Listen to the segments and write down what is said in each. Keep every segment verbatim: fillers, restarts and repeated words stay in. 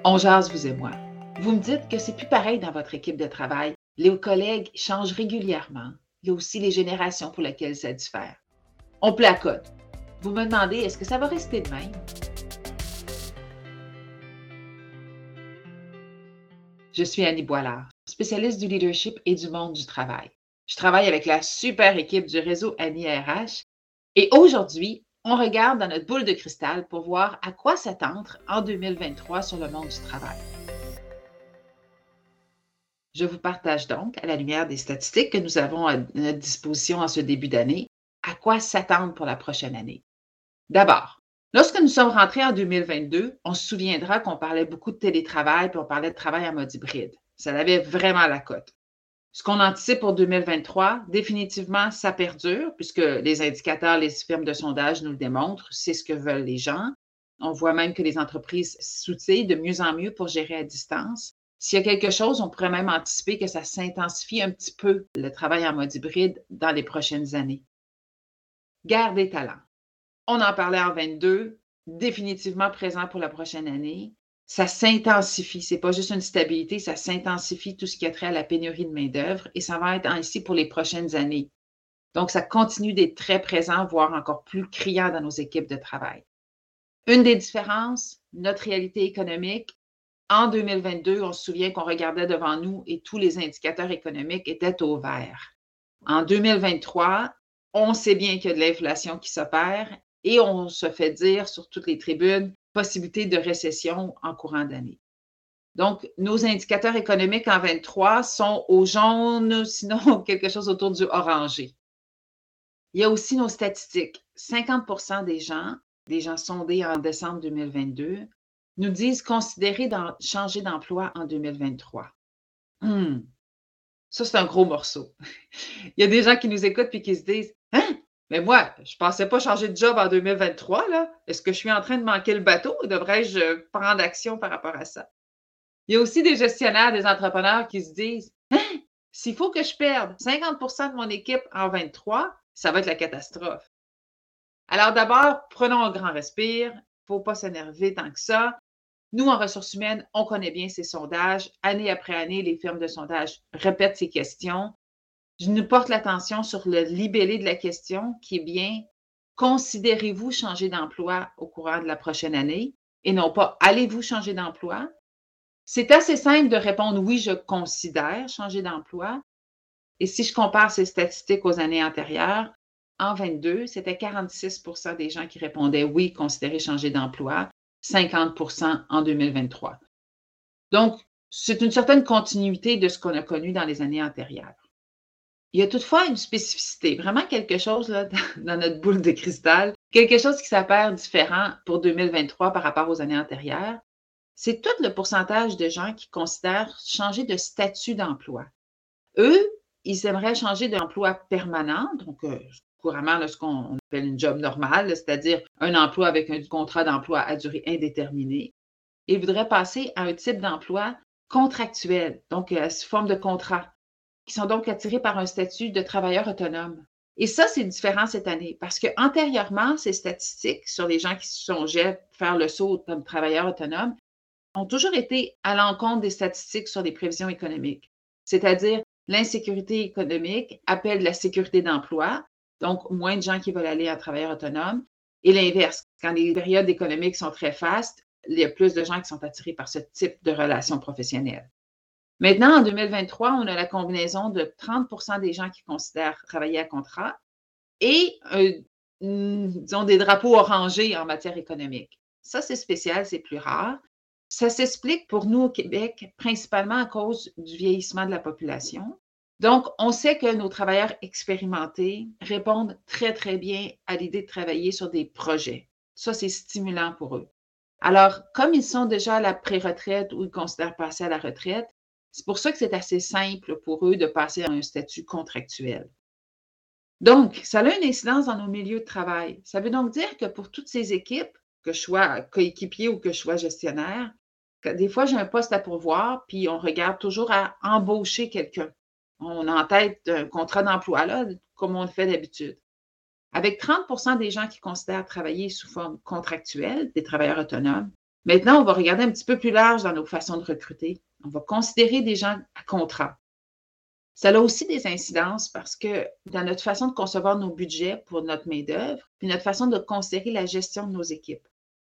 On jase, vous et moi. Vous me dites que c'est plus pareil dans votre équipe de travail. Les collègues changent régulièrement. Il y a aussi les générations pour lesquelles ça diffère. On placote. Vous me demandez, est-ce que ça va rester de même? Je suis Annie Boilard, spécialiste du leadership et du monde du travail. Je travaille avec la super équipe du réseau Annie R H et aujourd'hui, on regarde dans notre boule de cristal pour voir à quoi s'attendre en deux mille vingt-trois sur le monde du travail. Je vous partage donc, à la lumière des statistiques que nous avons à notre disposition en ce début d'année, à quoi s'attendre pour la prochaine année. D'abord, lorsque nous sommes rentrés en deux mille vingt-deux, on se souviendra qu'on parlait beaucoup de télétravail puis on parlait de travail en mode hybride. Ça avait vraiment la cote. Ce qu'on anticipe pour deux mille vingt-trois, définitivement, ça perdure puisque les indicateurs, les firmes de sondage nous le démontrent, c'est ce que veulent les gens. On voit même que les entreprises s'outillent de mieux en mieux pour gérer à distance. S'il y a quelque chose, on pourrait même anticiper que ça s'intensifie un petit peu, le travail en mode hybride, dans les prochaines années. Guerre des talents. On en parlait en vingt-deux, définitivement présent pour la prochaine année. Ça s'intensifie, ce n'est pas juste une stabilité, ça s'intensifie tout ce qui a trait à la pénurie de main-d'œuvre et ça va être ainsi pour les prochaines années. Donc, ça continue d'être très présent, voire encore plus criant dans nos équipes de travail. Une des différences, notre réalité économique. En deux mille vingt-deux, on se souvient qu'on regardait devant nous et tous les indicateurs économiques étaient au vert. En deux mille vingt-trois, on sait bien qu'il y a de l'inflation qui s'opère et on se fait dire sur toutes les tribunes, possibilité de récession en courant d'année. Donc, nos indicateurs économiques en vingt-trois sont au jaune, sinon quelque chose autour du orangé. Il y a aussi nos statistiques. cinquante pour cent des gens, des gens sondés en décembre deux mille vingt-deux, nous disent considérer dans, changer d'emploi en deux mille vingt-trois. Hum, ça, c'est un gros morceau. Il y a des gens qui nous écoutent et qui se disent « Hein? Mais moi, je ne pensais pas changer de job en deux mille vingt-trois, là. Est-ce que je suis en train de manquer le bateau ou devrais-je prendre action par rapport à ça? » Il y a aussi des gestionnaires, des entrepreneurs qui se disent « Hein? S'il faut que je perde cinquante pour cent de mon équipe en vingt-trois, ça va être la catastrophe. » Alors d'abord, prenons un grand respire. Il ne faut pas s'énerver tant que ça. Nous, en ressources humaines, on connaît bien ces sondages. Année après année, les firmes de sondage répètent ces questions. Je nous porte l'attention sur le libellé de la question qui est bien « Considérez-vous changer d'emploi au courant de la prochaine année? » et non pas « Allez-vous changer d'emploi? » C'est assez simple de répondre « Oui, je considère changer d'emploi. » Et si je compare ces statistiques aux années antérieures, en vingt-deux, c'était quarante-six pour cent des gens qui répondaient « Oui, considérer changer d'emploi », cinquante pour cent en deux mille vingt-trois. Donc, c'est une certaine continuité de ce qu'on a connu dans les années antérieures. Il y a toutefois une spécificité, vraiment quelque chose là, dans notre boule de cristal, quelque chose qui s'appelle différent pour deux mille vingt-trois par rapport aux années antérieures. C'est tout le pourcentage de gens qui considèrent changer de statut d'emploi. Eux, ils aimeraient changer d'emploi permanent, donc euh, couramment là, ce qu'on appelle une job normale, c'est-à-dire un emploi avec un contrat d'emploi à durée indéterminée. Ils voudraient passer à un type d'emploi contractuel, donc euh, sous forme de contrat, qui sont donc attirés par un statut de travailleur autonome. Et ça, c'est différent cette année, parce qu'antérieurement, ces statistiques sur les gens qui se songeaient faire le saut comme travailleur autonome ont toujours été à l'encontre des statistiques sur les prévisions économiques, c'est-à-dire l'insécurité économique appelle la sécurité d'emploi, donc moins de gens qui veulent aller en travailleur autonome, et l'inverse, quand les périodes économiques sont très fastes, il y a plus de gens qui sont attirés par ce type de relations professionnelles. Maintenant, en deux mille vingt-trois, on a la combinaison de trente pour cent des gens qui considèrent travailler à contrat et, euh, disons, des drapeaux orangés en matière économique. Ça, c'est spécial, c'est plus rare. Ça s'explique pour nous au Québec principalement à cause du vieillissement de la population. Donc, on sait que nos travailleurs expérimentés répondent très, très bien à l'idée de travailler sur des projets. Ça, c'est stimulant pour eux. Alors, comme ils sont déjà à la pré-retraite ou ils considèrent passer à la retraite, c'est pour ça que c'est assez simple pour eux de passer à un statut contractuel. Donc, ça a une incidence dans nos milieux de travail. Ça veut donc dire que pour toutes ces équipes, que je sois coéquipier ou que je sois gestionnaire, que des fois, j'ai un poste à pourvoir, puis on regarde toujours à embaucher quelqu'un. On a en tête un contrat d'emploi, là, comme on le fait d'habitude. Avec trente pour cent des gens qui considèrent travailler sous forme contractuelle, des travailleurs autonomes, Maintenant, on va regarder un petit peu plus large dans nos façons de recruter. On va considérer des gens à contrat. Ça a aussi des incidences parce que dans notre façon de concevoir nos budgets pour notre main-d'œuvre, puis notre façon de considérer la gestion de nos équipes.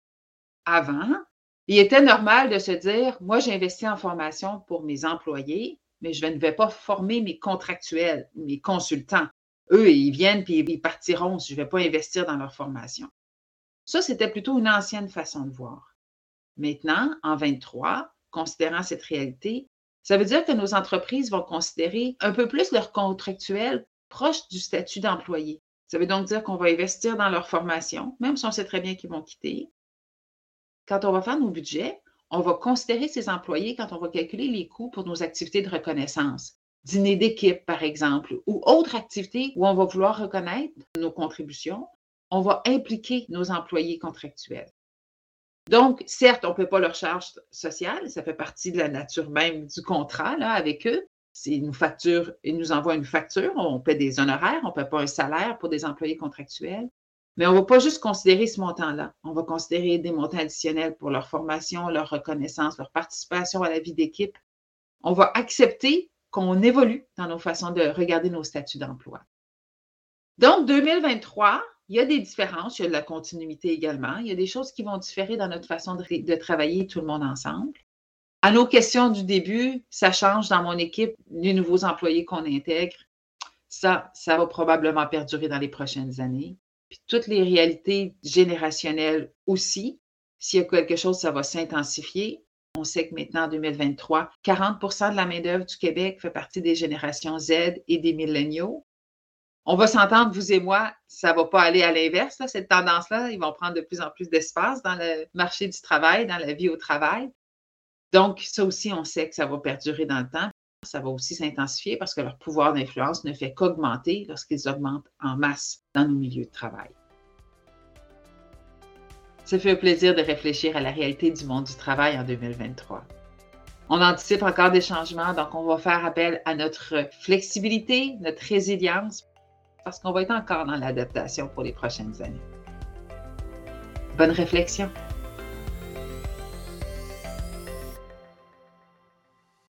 Avant, il était normal de se dire, moi, j'ai investi en formation pour mes employés, mais je ne vais pas former mes contractuels, mes consultants. Eux, ils viennent puis ils partiront si je ne vais pas investir dans leur formation. Ça, c'était plutôt une ancienne façon de voir. Maintenant, en vingt-trois, considérant cette réalité, ça veut dire que nos entreprises vont considérer un peu plus leurs contractuels proches du statut d'employé. Ça veut donc dire qu'on va investir dans leur formation, même si on sait très bien qu'ils vont quitter. Quand on va faire nos budgets, on va considérer ces employés quand on va calculer les coûts pour nos activités de reconnaissance. Dîner d'équipe, par exemple, ou autres activités où on va vouloir reconnaître nos contributions, on va impliquer nos employés contractuels. Donc, certes, on ne paie pas leur charge sociale, ça fait partie de la nature même du contrat là, avec eux. C'est une facture, ils nous envoient une facture, on paie des honoraires, on ne paie pas un salaire pour des employés contractuels. Mais on ne va pas juste considérer ce montant-là. On va considérer des montants additionnels pour leur formation, leur reconnaissance, leur participation à la vie d'équipe. On va accepter qu'on évolue dans nos façons de regarder nos statuts d'emploi. Donc, deux mille vingt-trois, il y a des différences, il y a de la continuité également. Il y a des choses qui vont différer dans notre façon de, de travailler tout le monde ensemble. À nos questions du début, ça change dans mon équipe, les nouveaux employés qu'on intègre. Ça, ça va probablement perdurer dans les prochaines années. Puis toutes les réalités générationnelles aussi. S'il y a quelque chose, ça va s'intensifier. On sait que maintenant, en deux mille vingt-trois, quarante pour cent de la main-d'œuvre du Québec fait partie des générations Z et des milléniaux. On va s'entendre, vous et moi, ça ne va pas aller à l'inverse, là, cette tendance-là. Ils vont prendre de plus en plus d'espace dans le marché du travail, dans la vie au travail. Donc, ça aussi, on sait que ça va perdurer dans le temps. Ça va aussi s'intensifier parce que leur pouvoir d'influence ne fait qu'augmenter lorsqu'ils augmentent en masse dans nos milieux de travail. Ça fait un plaisir de réfléchir à la réalité du monde du travail en deux mille vingt-trois. On anticipe encore des changements, donc on va faire appel à notre flexibilité, notre résilience, parce qu'on va être encore dans l'adaptation pour les prochaines années. Bonne réflexion!